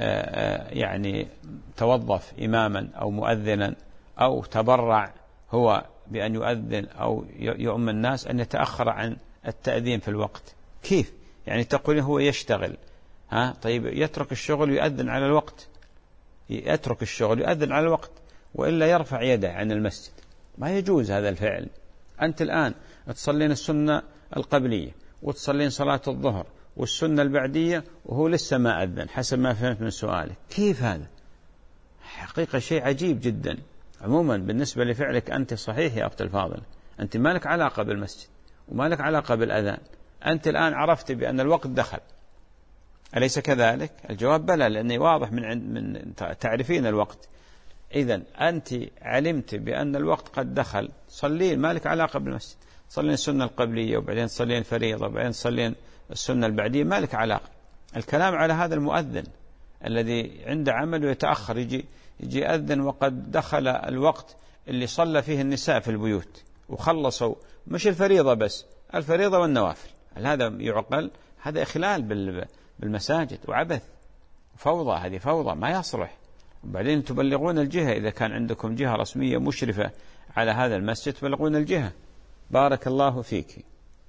يعني توظف إماما أو مؤذنا أو تبرع هو بأن يؤذن أو يؤم الناس أن يتأخر عن التأذين في الوقت. كيف يعني تقول هو يشتغل، طيب يترك الشغل ويؤذن على الوقت، يترك الشغل ويؤذن على الوقت، وإلا يرفع يده عن المسجد. ما يجوز هذا الفعل. أنت الآن تصلين السنة القبلية وتصلين صلاة الظهر والسنة البعدية وهو لسه ما أذن حسب ما فهمت من سؤالك. كيف هذا؟ حقيقة شيء عجيب جدا. عموما بالنسبة لفعلك أنت صحيح يا أخت الفاضل، أنت ما لك علاقة بالمسجد وما لك علاقة بالأذان. أنت الآن عرفت بأن الوقت دخل، أليس كذلك؟ الجواب بلى، لأنه واضح من تعرفين الوقت. إذن أنت علمت بأن الوقت قد دخل، صلين، ما لك علاقة بالمسجد، صلين السنة القبلية وبعدين صلين الفريضة وبعدين صلين السنة البعدية، ما لك علاقة. الكلام على هذا المؤذن الذي عنده عمل ويتأخر، يجي يأذن وقد دخل الوقت اللي صلى فيه النساء في البيوت وخلصوا مش الفريضة بس، الفريضة والنوافل. هذا يعقل؟ هذا إخلال بالمساجد وعبث فوضى، هذه فوضى ما يصلح. وبعدين تبلغون الجهة، إذا كان عندكم جهة رسمية مشرفة على هذا المسجد تبلغون الجهة. بارك الله فيك.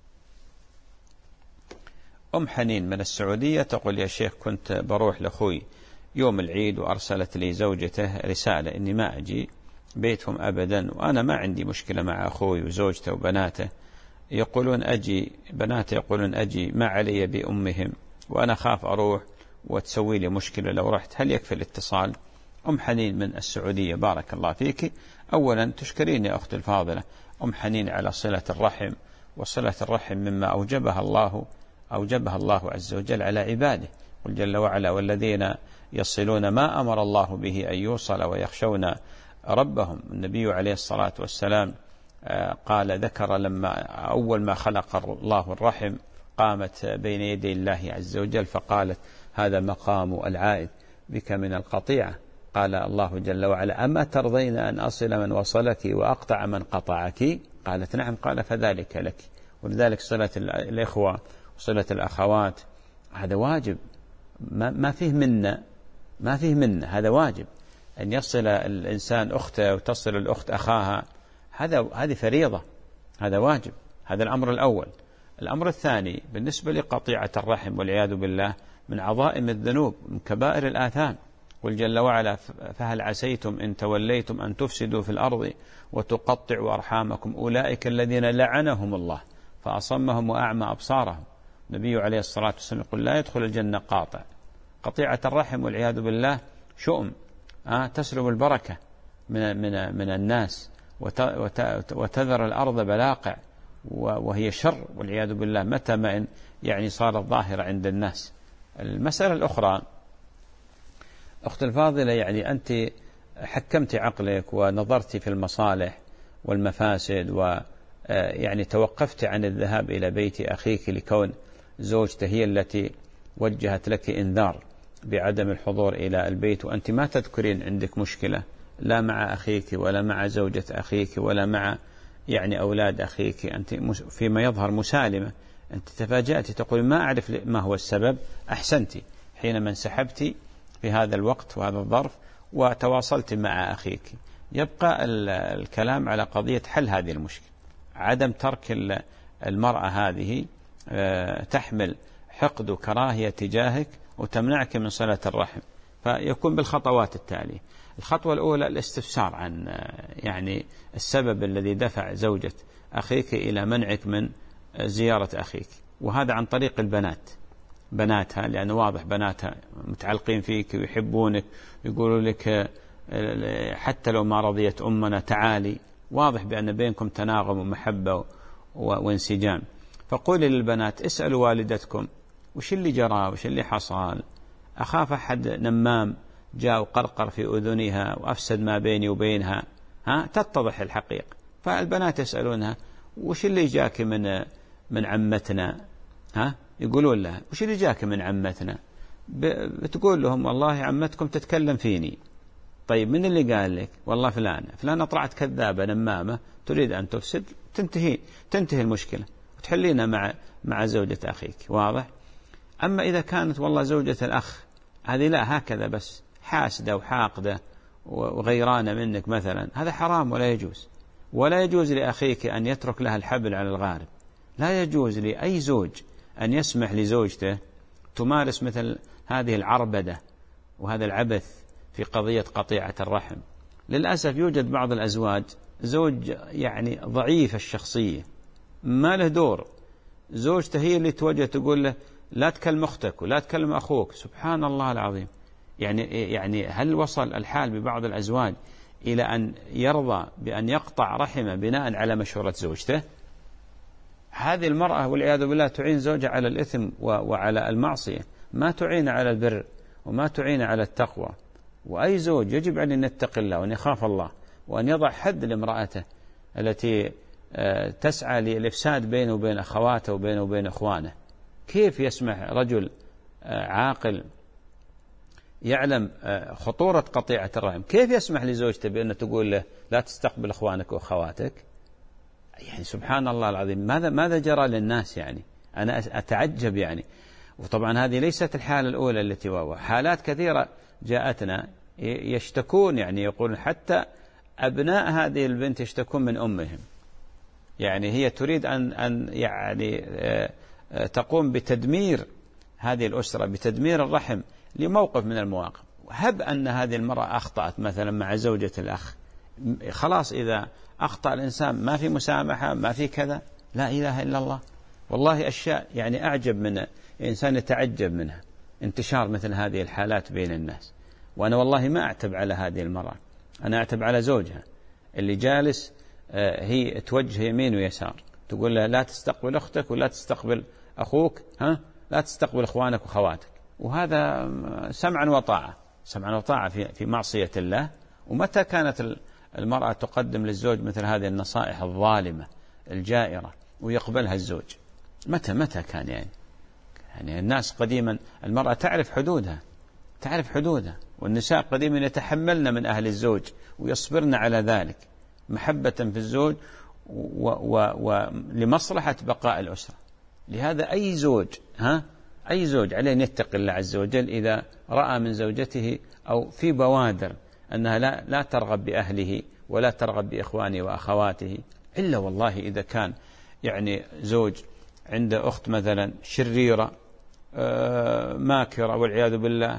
أم حنين من السعودية تقول يا شيخ كنت بروح لأخوي يوم العيد وأرسلت لي زوجته رسالة إني ما أجي بيتهم أبدا، وأنا ما عندي مشكلة مع أخوي وزوجته وبناته، يقولون أجي، بناته يقولون أجي ما علي بأمهم، وأنا خاف أروح وتسوي لي مشكلة لو رحت، هل يكفي الاتصال؟ أم حنين من السعودية بارك الله فيك. أولا تشكرين يا أختي الفاضلة أم حنين على صلة الرحم، وصلة الرحم مما أوجبها الله عز وجل على عباده، قل جل وعلا والذين يصلون ما أمر الله به أن يوصل ويخشون ربهم. النبي عليه الصلاة والسلام قال ذكر لما أول ما خلق الله الرحم قامت بين يدي الله عز وجل فقالت هذا مقام العائد بك من القطيعة. قال الله جل وعلا أما ترضين أن أصل من وصلك وأقطع من قطعك؟ قالت نعم. قال فذلك لك. ولذلك صلة الإخوة وصلة الأخوات هذا واجب، ما فيه منا، هذا واجب أن يصل الإنسان أخته وتصل الأخت أخاها، هذه فريضة، هذا واجب، هذا الأمر الأول. الأمر الثاني بالنسبة لقطيعة الرحم والعياذ بالله من عظائم الذنوب من كبائر الآثام، قل جل وعلا فهل عسيتم إن توليتم أن تفسدوا في الأرض وتقطعوا أرحامكم أولئك الذين لعنهم الله فأصمهم وأعمى أبصارهم. النبي عليه الصلاة والسلام يقول لا يدخل الجنة قاطع. قطيعة الرحم والعياذ بالله شؤم تسلب البركة من الناس وتذر الأرض بلاقع، وهي شر والعياذ بالله متى ما يعني صارت ظاهرة عند الناس. المسألة الأخرى أخت الفاضلة، يعني أنت حكمت عقلك ونظرت في المصالح والمفاسد، ويعني توقفت عن الذهاب إلى بيت أخيك لكون زوجته هي التي وجهت لك إنذار بعدم الحضور إلى البيت، وأنت ما تذكرين عندك مشكلة لا مع أخيك ولا مع زوجة أخيك ولا مع يعني أولاد أخيك، أنت فيما يظهر مسالمة. أنت تفاجأت تقول ما أعرف ما هو السبب. أحسنت حينما انسحبت في هذا الوقت وهذا الظرف وتواصلت مع أخيك. يبقى الكلام على قضية حل هذه المشكلة، عدم ترك المرأة هذه تحمل حقد وكراهية تجاهك وتمنعك من صلة الرحم، فيكون بالخطوات التالية. الخطوة الأولى الاستفسار عن يعني السبب الذي دفع زوجة أخيك إلى منعك من زيارة أخيك. وهذا عن طريق البنات، بناتها، لأنه واضح بناتها متعلقين فيك ويحبونك، يقولوا لك حتى لو ما رضيت أمنا تعالي، واضح بأن بينكم تناغم ومحبة وانسجام. فقولي للبنات اسألوا والدتكم وش اللي جرى وش اللي حصل، أخاف أحد نمام جاء وقرقر في أذنها وأفسد ما بيني وبينها، تتضح الحقيقة. فالبنات يسألونها وش اللي جاك من عمتنا، يقولون لها وش اللي جاك من عمتنا، بتقول لهم والله عمتكم تتكلم فيني. طيب من اللي قال لك؟ والله فلانة طلعت كذابة نمامة تريد أن تفسد، تنتهي المشكلة وتحلينا مع زوجة أخيك. واضح؟ أما إذا كانت والله زوجة الأخ هذه لا، هكذا بس حاسدة وحاقدة وغيرانة منك مثلا، هذا حرام ولا يجوز. ولا يجوز لأخيك أن يترك لها الحبل على الغارب. لا يجوز لأي زوج أن يسمح لزوجته تمارس مثل هذه العربدة وهذا العبث في قضية قطيعة الرحم. للأسف يوجد بعض الأزواج زوج يعني ضعيف الشخصية، ما له دور، زوجته هي اللي توجه تقول له لا تكلم أختك ولا تكلم أخوك. سبحان الله العظيم. يعني هل وصل الحال ببعض الأزواج إلى أن يرضى بأن يقطع رحمه بناء على مشورة زوجته؟ هذه المرأة والعياذ بالله تعين زوجها على الإثم وعلى المعصية، ما تعين على البر وما تعين على التقوى. وأي زوج يجب أن يتقي الله وأن يخاف الله وأن يضع حد لامرأته التي تسعى للإفساد بينه وبين أخواته وبينه وبين إخوانه. كيف يسمح رجل عاقل يعلم خطورة قطيعة الرحم، كيف يسمح لزوجته بأن تقول له لا تستقبل إخوانك وأخواتك؟ يعني سبحان الله العظيم، ماذا جرى للناس؟ يعني أنا أتعجب يعني. وطبعا هذه ليست الحالة الأولى التي حالات كثيرة جاءتنا يشتكون، يعني يقولون حتى أبناء هذه البنت يشتكون من أمهم. يعني هي تريد أن يعني تقوم بتدمير هذه الأسرة، بتدمير الرحم لموقف من المواقف. هب أن هذه المرأة أخطأت مثلا مع زوجة الأخ، خلاص إذا أخطأ الإنسان ما في مسامحة، ما في كذا، لا إله إلا الله. والله أشياء يعني أعجب منها، الإنسان يتعجب منها، انتشار مثل هذه الحالات بين الناس. وأنا والله ما أعتب على هذه المرأة، أنا أعتب على زوجها اللي جالس هي توجه يمين ويسار، تقول له لا تستقبل أختك ولا تستقبل أخوك، لا تستقبل إخوانك وخواتك. وهذا سمعا وطاعة في معصية الله. ومتى كانت المرأة تقدم للزوج مثل هذه النصائح الظالمة الجائرة ويقبلها الزوج؟ متى كان يعني الناس قديما المرأة تعرف حدودها، والنساء قديما يتحملن من أهل الزوج ويصبرن على ذلك محبة في الزوج ولمصلحة بقاء الأسرة. لهذا أي زوج عليه أن يتقي الله عز وجل إذا رأى من زوجته أو في بوادر أنها لا ترغب بأهله ولا ترغب بإخوانه وأخواته، إلا والله إذا كان يعني زوج عنده أخت مثلا شريرة ماكرة والعياذ بالله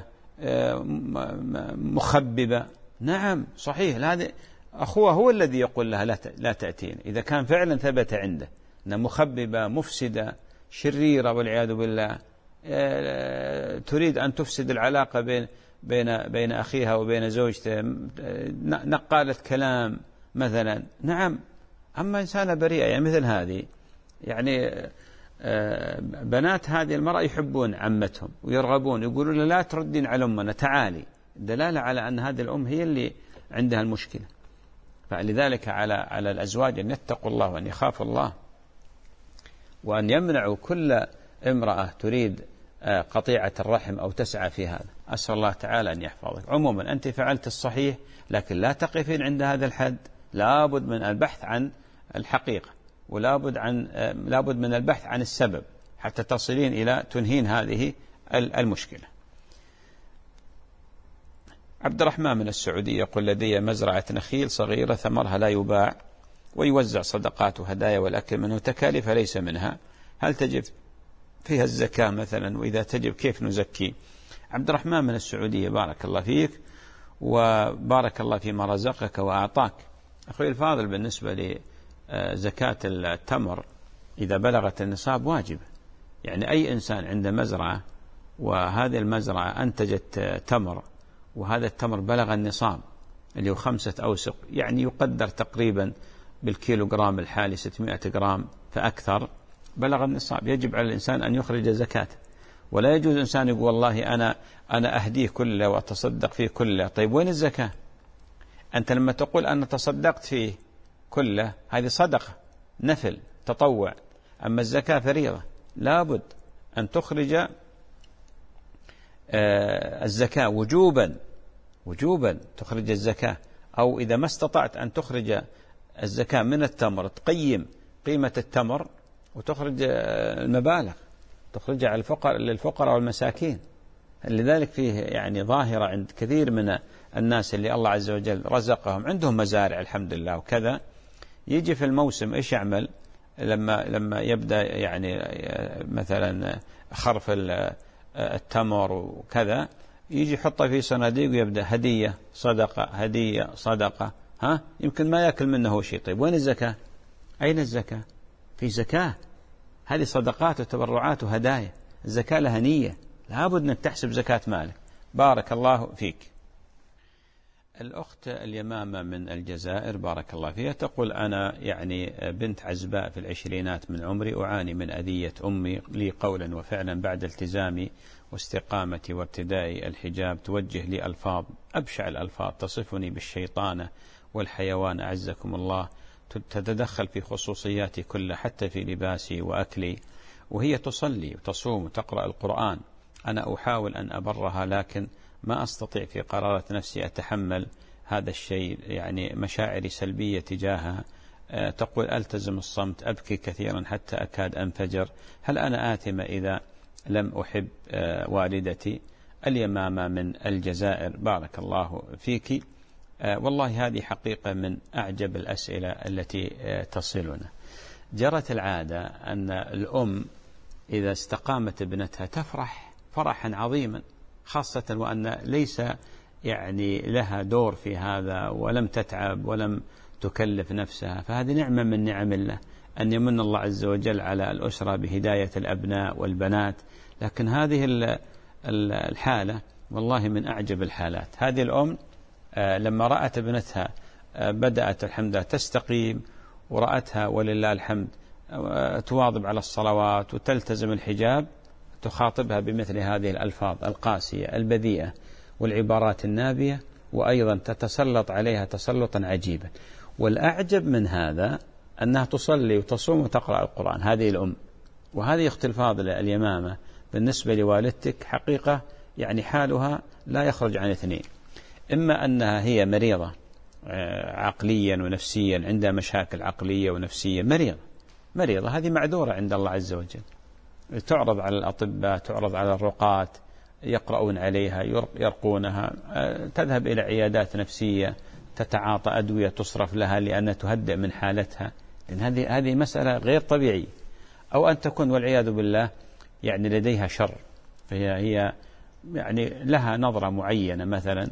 مخببة، نعم صحيح، هذا أخوه هو الذي يقول لها لا تأتين. إذا كان فعلا ثبت عنده أنها مخببة مفسدة شريرة والعياذ بالله تريد أن تفسد العلاقة بين أخيها وبين زوجته، نقالة كلام مثلا، نعم. أما إنسانة بريئة يعني مثل هذه، يعني بنات هذه المرأة يحبون عمتهم ويرغبون، يقولون لا تردين على أمنا تعالي، دلالة على أن هذه الأم هي اللي عندها المشكلة. فلذلك على الأزواج أن يتقوا الله وأن يخافوا الله وأن يمنعوا كل امرأة تريد قطيعة الرحم أو تسعى في هذا. أسأل الله تعالى أن يحفظك. عموما أنت فعلت الصحيح، لكن لا تقفين عند هذا الحد، لابد من البحث عن الحقيقة، لابد من البحث عن السبب حتى تصلين إلى تنهين هذه المشكلة. عبد الرحمن من السعودية يقول لدي مزرعة نخيل صغيرة ثمرها لا يباع ويوزع صدقات وهدايا والأكل منه تكاليف ليس منها، هل تجب فيها الزكاة مثلا؟ وإذا تجب كيف نزكي؟ عبد الرحمن من السعودية بارك الله فيك وبارك الله فيما رزقك وأعطاك. أخوي الفاضل، بالنسبة لزكاة التمر إذا بلغت النصاب واجبة، يعني أي إنسان عنده مزرعة وهذه المزرعة أنتجت تمر، وهذا التمر بلغ النصاب اللي هو 5 أوسق، يعني يقدر تقريبا بالكيلوغرام الحالي 600 جرام فأكثر، بلغ النصاب، يجب على الإنسان أن يخرج زكاة. ولا يجوز إنسان يقول والله أنا أهديه كله وأتصدق فيه كله. طيب وين الزكاة؟ أنت لما تقول أنا تصدقت فيه كله هذه صدقة نفل تطوع، أما الزكاة فريضة، لابد أن تخرج الزكاة وجوبا تخرج الزكاة، أو إذا ما استطعت أن تخرج الزكاة من التمر تقيم قيمة التمر وتخرج المبالغ، تخرجها على للفقراء والمساكين. لذلك فيه يعني ظاهرة عند كثير من الناس اللي الله عز وجل رزقهم عندهم مزارع الحمد لله وكذا، يجي في الموسم إيش يعمل لما يبدأ يعني مثلا خرف التمر وكذا، يجي يحطه في صناديق ويبدأ هدية صدقة هدية صدقة، يمكن ما يأكل منه شيء. طيب وين الزكاة؟ أين الزكاة؟ في زكاة، هذه صدقات وتبرعات وهدايا، الزكاة لها نية، لابد أنك تحسب زكاة مالك. بارك الله فيك. الأخت اليمامة من الجزائر بارك الله فيها تقول أنا يعني بنت عزباء في العشرينات من عمري، أعاني من أذية أمي لي قولا وفعلا بعد التزامي واستقامتي وارتدائي الحجاب، توجه لي ألفاظ أبشع الألفاظ تصفني بالشيطانة والحيوان أعزكم الله، تتدخل في خصوصياتي كلها حتى في لباسي وأكلي، وهي تصلي وتصوم وتقرأ القرآن. أنا أحاول أن أبرها لكن ما أستطيع في قرارة نفسي أتحمل هذا الشيء، يعني مشاعري سلبية تجاهها. تقول ألتزم الصمت، أبكي كثيرا حتى أكاد أنفجر، هل أنا آثمة إذا لم أحب والدتي؟ اليمامة من الجزائر بارك الله فيك. والله هذه حقيقة من أعجب الأسئلة التي تصلنا. جرت العادة أن الأم إذا استقامت ابنتها تفرح فرحا عظيما، خاصة وأن ليس يعني لها دور في هذا ولم تتعب ولم تكلف نفسها، فهذه نعمة من نعم الله أن يمن الله عز وجل على الأسرة بهداية الأبناء والبنات. لكن هذه الحالة والله من أعجب الحالات. هذه الأم لما رأت ابنتها بدأت الحمد لله تستقيم، ورأتها ولله الحمد تواظب على الصلوات وتلتزم الحجاب، تخاطبها بمثل هذه الألفاظ القاسية البذيئة والعبارات النابية، وأيضا تتسلط عليها تسلطا عجيبا. والأعجب من هذا أنها تصلي وتصوم وتقرأ القرآن، هذه الأم. وهذه أخت الفاضلة اليمامة بالنسبة لوالدتك حقيقة يعني حالها لا يخرج عن اثنين: إما أنها هي مريضة عقليا ونفسيا، عندها مشاكل عقلية ونفسية، مريضة هذه معذورة عند الله عز وجل، تعرض على الأطباء، تعرض على الرقاة، يقرؤون عليها يرقونها، تذهب إلى عيادات نفسية، تتعاطى أدوية تصرف لها لأن تهدئ من حالتها، لأن هذه مسألة غير طبيعية. أو أن تكون والعياذ بالله يعني لديها شر، فهي يعني لها نظرة معينة مثلا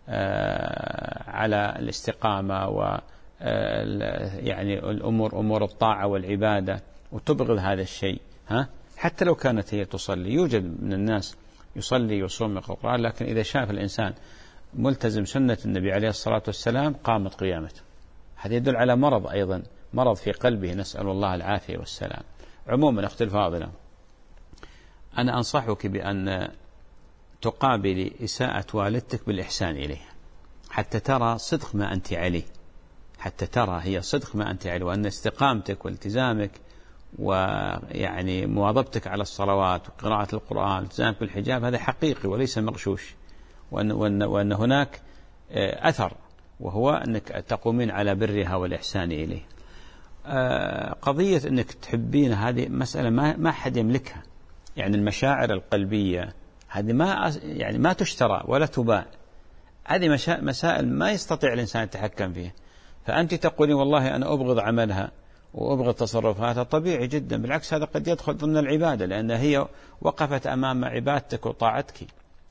على الاستقامة و يعني أمور الطاعة والعبادة، وتبغض هذا الشيء. حتى لو كانت هي تصلي، يوجد من الناس يصلي يصوم القرآن، لكن إذا شاف الإنسان ملتزم سنة النبي عليه الصلاة والسلام قامت قيامته. هذا يدل على مرض، أيضا مرض في قلبه، نسأل الله العافية والسلام. عموما أختي الفاضلة، أنا أنصحك بأن تقابلي إساءة والدتك بالإحسان إليها حتى ترى صدق ما أنت عليه، حتى ترى هي صدق ما أنت عليه، وأن استقامتك والتزامك ويعني مواظبتك على الصلوات وقراءة القرآن والتزامك بالحجاب هذا حقيقي وليس مغشوش، وأن هناك أثر، وهو أنك تقومين على برها والإحسان إليه. قضية أنك تحبين هذه مسألة ما حد يملكها، يعني المشاعر القلبية هذه ما تشترى ولا تباع، هذه مسائل ما يستطيع الإنسان يتحكم فيها. فأنت تقولين والله أنا أبغض عملها وأبغض تصرفاتها، طبيعي جدا، بالعكس هذا قد يدخل ضمن العبادة، لأن هي وقفت أمام عبادتك وطاعتك،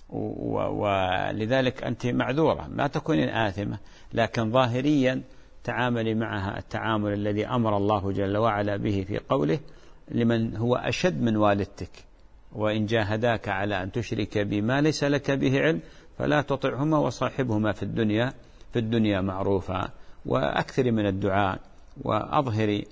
ولذلك أنت معذورة، ما تكونين آثمة، لكن ظاهريا تعاملي معها التعامل الذي أمر الله جل وعلا به في قوله: لمن هو أشد من والدتك، وإن جاهداك على أن تشرك بما ليس لك به علم فلا تطعهما وصاحبهما في الدنيا معروفا. وأكثر من الدعاء، وأظهري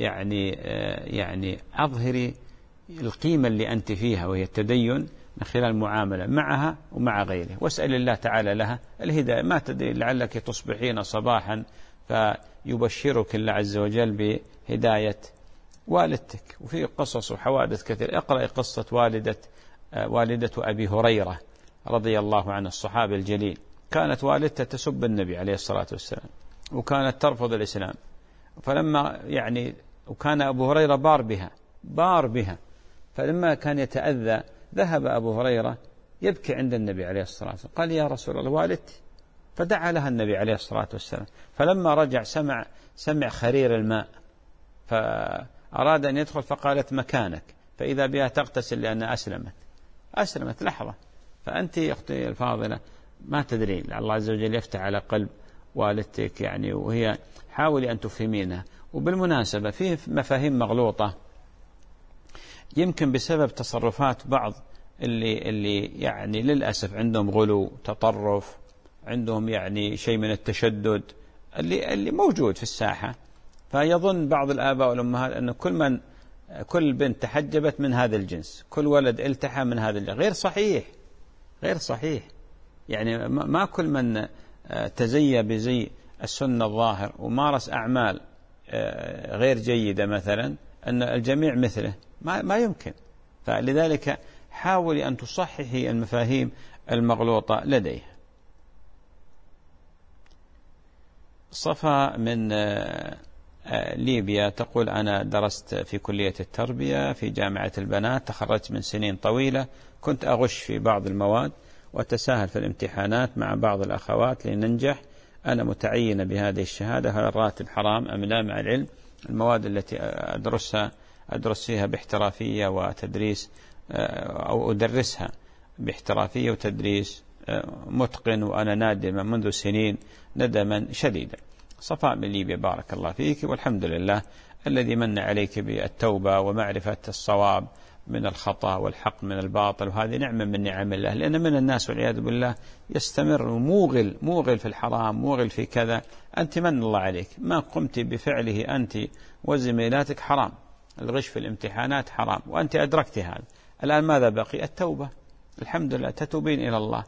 يعني أظهري القيمة اللي أنت فيها وهي التدين من خلال المعاملة معها ومع غيره، واسأل الله تعالى لها الهداية. ما تدري لعلك تصبحين صباحا فيبشرك الله عز وجل بهداية والدتك. وفي قصص وحوادث كثير. اقرأ قصة والدة أبي هريرة رضي الله عنه الصحابي الجليل. كانت والدته تسب النبي عليه الصلاة والسلام، وكانت ترفض الإسلام. فلما وكان أبو هريرة بار بها، فلما كان يتأذى ذهب أبو هريرة يبكي عند النبي عليه الصلاة والسلام، قال يا رسول الله والدتي، فدعا لها النبي عليه الصلاة والسلام. فلما رجع سمع خرير الماء، فأراد أن يدخل فقالت مكانك، فإذا بها تغتسل لأنها أسلمت لحظة. فأنت يا أختي الفاضلة ما تدري، الله عز وجل يفتح على قلب والدتك وهي حاولي أن تفهمينها. وبالمناسبة فيه مفاهيم مغلوطة يمكن بسبب تصرفات بعض اللي للأسف عندهم غلو، تطرف، عندهم شيء من التشدد اللي موجود في الساحة. فيظن بعض الآباء والأمهات أن كل بنت تحجبت من هذا الجنس، كل ولد التحى من هذا الجنس. غير صحيح. ما كل من تزي بزي السنة الظاهر ومارس أعمال غير جيدة مثلا أن الجميع مثله، ما يمكن. فلذلك حاولي أن تصححي المفاهيم المغلوطة لديها. صفا من ليبيا تقول أنا درست في كلية التربية في جامعة البنات، تخرجت من سنين طويلة، كنت أغش في بعض المواد وتساهل في الامتحانات مع بعض الأخوات لننجح. أنا متعينة بهذه الشهادة، هل الراتب حرام أم لا؟ مع العلم المواد التي أدرس فيها باحترافية وتدريس، أو أدرسها باحترافية وتدريس متقن، وأنا نادمة منذ سنين ندما شديدا. صفاء من ليبيا، بارك الله فيك، والحمد لله الذي من عليك بالتوبة ومعرفة الصواب من الخطأ والحق من الباطل، وهذه نعمة من نعم الله. لأن من الناس والعياذ بالله يستمر موغل في الحرام، موغل في كذا. أنت من الله عليك ما قمت بفعله أنت وزميلاتك حرام، الغش في الامتحانات حرام، وأنت أدركت هذا. الآن ماذا بقي؟ التوبة، الحمد لله تتوبين إلى الله.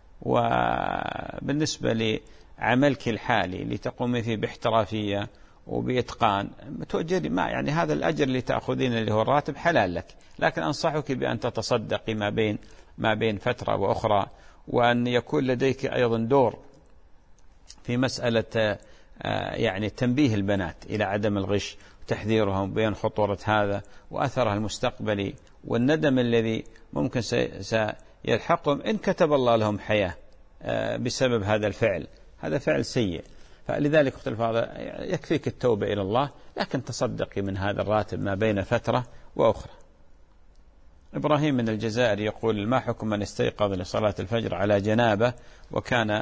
وبالنسبة لعملك الحالي لتقومي فيه باحترافية وبإتقان، تؤجري هذا الأجر اللي تأخذين اللي هو الراتب حلال لك، لكن أنصحك بأن تتصدقي ما بين فترة وأخرى، وأن يكون لديك أيضا دور في مسألة تنبيه البنات إلى عدم الغش وتحذيرهم بين خطورة هذا وأثرها المستقبلي والندم الذي ممكن سيلحقهم إن كتب الله لهم حياة بسبب هذا الفعل. هذا فعل سيء. فلذلك أخت الفاضلة يكفيك التوبة إلى الله، لكن تصدقي من هذا الراتب ما بين فترة وأخرى. إبراهيم من الجزائر يقول ما حكم من استيقظ لصلاة الفجر على جنابه، وكان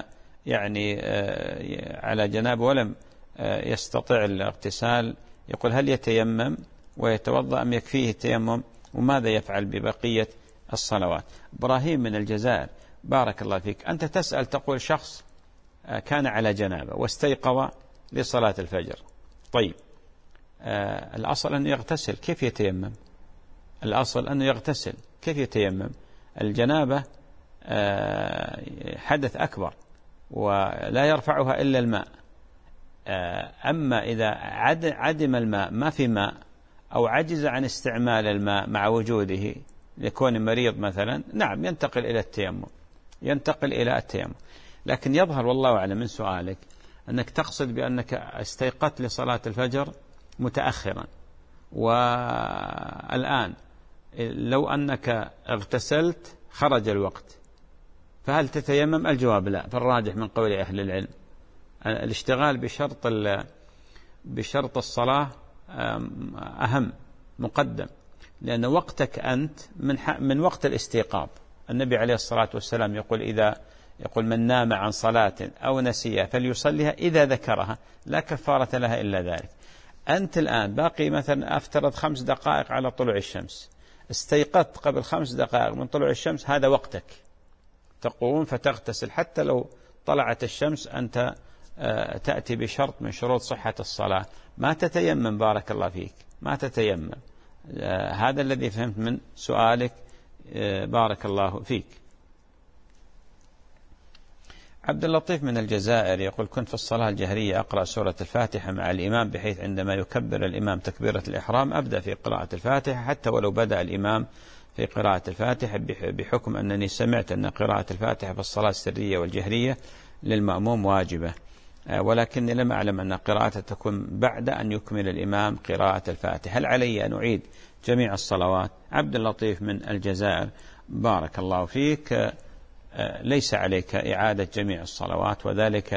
على جنابه ولم يستطيع الاغتسال، يقول هل يتيمم ويتوضأ أم يكفيه التيمم، وماذا يفعل ببقية الصلوات؟ إبراهيم من الجزائر، بارك الله فيك. أنت تسأل تقول شخص كان على جنابه واستيقظ لصلاة الفجر. طيب الأصل أنه يغتسل، كيف يتيمم؟ الأصل أنه يغتسل، كيف يتيمم؟ الجنابة حدث أكبر ولا يرفعها إلا الماء. أما إذا عدم الماء، ما في ماء، أو عجز عن استعمال الماء مع وجوده لكون مريض مثلا، نعم ينتقل إلى التيمم. لكن يظهر والله أعلم من سؤالك أنك تقصد بأنك استيقظت لصلاة الفجر متأخرا، والآن لو أنك اغتسلت خرج الوقت، فهل تتيمم؟ الجواب لا، فالراجح من قول أهل العلم الاشتغال بشرط الصلاة أهم، مقدم، لأن وقتك أنت من وقت الاستيقاظ. النبي عليه الصلاة والسلام يقول من نام عن صلاة أو نسيها فليصليها إذا ذكرها، لا كفارة لها إلا ذلك. أنت الآن باقي مثلا أفترض 5 دقائق على طلوع الشمس، استيقظت قبل 5 دقائق من طلوع الشمس، هذا وقتك، تقوم فتغتسل حتى لو طلعت الشمس، أنت تأتي بشرط من شروط صحة الصلاة، ما تتيمم، بارك الله فيك، ما تتيمم. هذا الذي فهمت من سؤالك، بارك الله فيك. عبد اللطيف من الجزائر يقول: كنت في الصلاة الجهرية أقرأ سورة الفاتحة مع الإمام، بحيث عندما يكبر الإمام تكبيرة الإحرام أبدأ في قراءة الفاتحة حتى ولو بدأ الإمام في قراءة الفاتحة، بحكم أنني سمعت أن قراءة الفاتحة في الصلاة السرية والجهرية للمأموم واجبة، ولكني لم أعلم أن قراءته تكون بعد أن يكمل الإمام قراءة الفاتحة، هل علي أن أعيد جميع الصلوات؟ عبد اللطيف من الجزائر، بارك الله فيك، ليس عليك إعادة جميع الصلوات، وذلك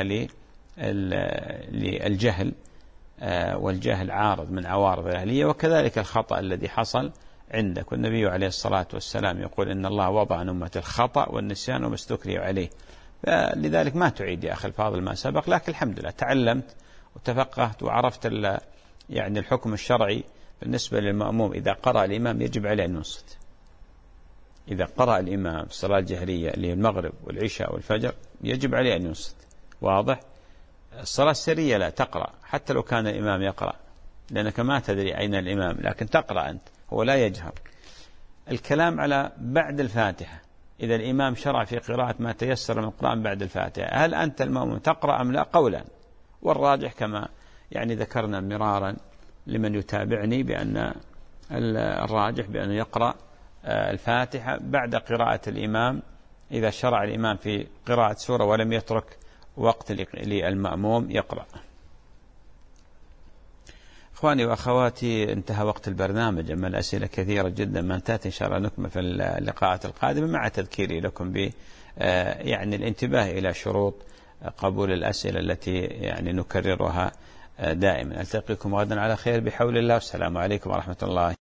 للجهل، والجهل عارض من عوارض الأهلية، وكذلك الخطأ الذي حصل عندك، والنبي عليه الصلاة والسلام يقول: إن الله وضع عن أمة الخطأ والنسيان وما استكرهوا عليه، فلذلك ما تعيد يا أخي الفاضل ما سبق، لكن الحمد لله تعلمت وتفقهت وعرفت يعني الحكم الشرعي بالنسبة للمأموم. إذا قرأ الإمام يجب عليه أن ينصت، إذا قرأ الإمام في الصلاة الجهرية اللي هي المغرب والعشاء والفجر يجب عليه أن ينصت، واضح؟ الصلاة السرية لا تقرأ حتى لو كان الإمام يقرأ، لأنك ما تدري أين الإمام، لكن تقرأ أنت، هو لا يجهر. الكلام على بعد الفاتحة، إذا الإمام شرع في قراءة ما تيسر من القرآن بعد الفاتحة، هل أنت المأموم تقرأ أم لا؟ قولا، والراجح كما يعني ذكرنا مرارا لمن يتابعني بأن الراجح بأنه يقرأ الفاتحة بعد قراءة الإمام، إذا شرع الإمام في قراءة سورة ولم يترك وقت للمأموم يقرأ. إخواني وأخواتي، انتهى وقت البرنامج، أما الأسئلة كثيرة جدا ما انتهت، إن شاء الله نكمل في اللقاءات القادمة، مع تذكيري لكم يعني الانتباه إلى شروط قبول الأسئلة التي يعني نكررها دائما. ألتقيكم غدا على خير بحول الله، والسلام عليكم ورحمة الله.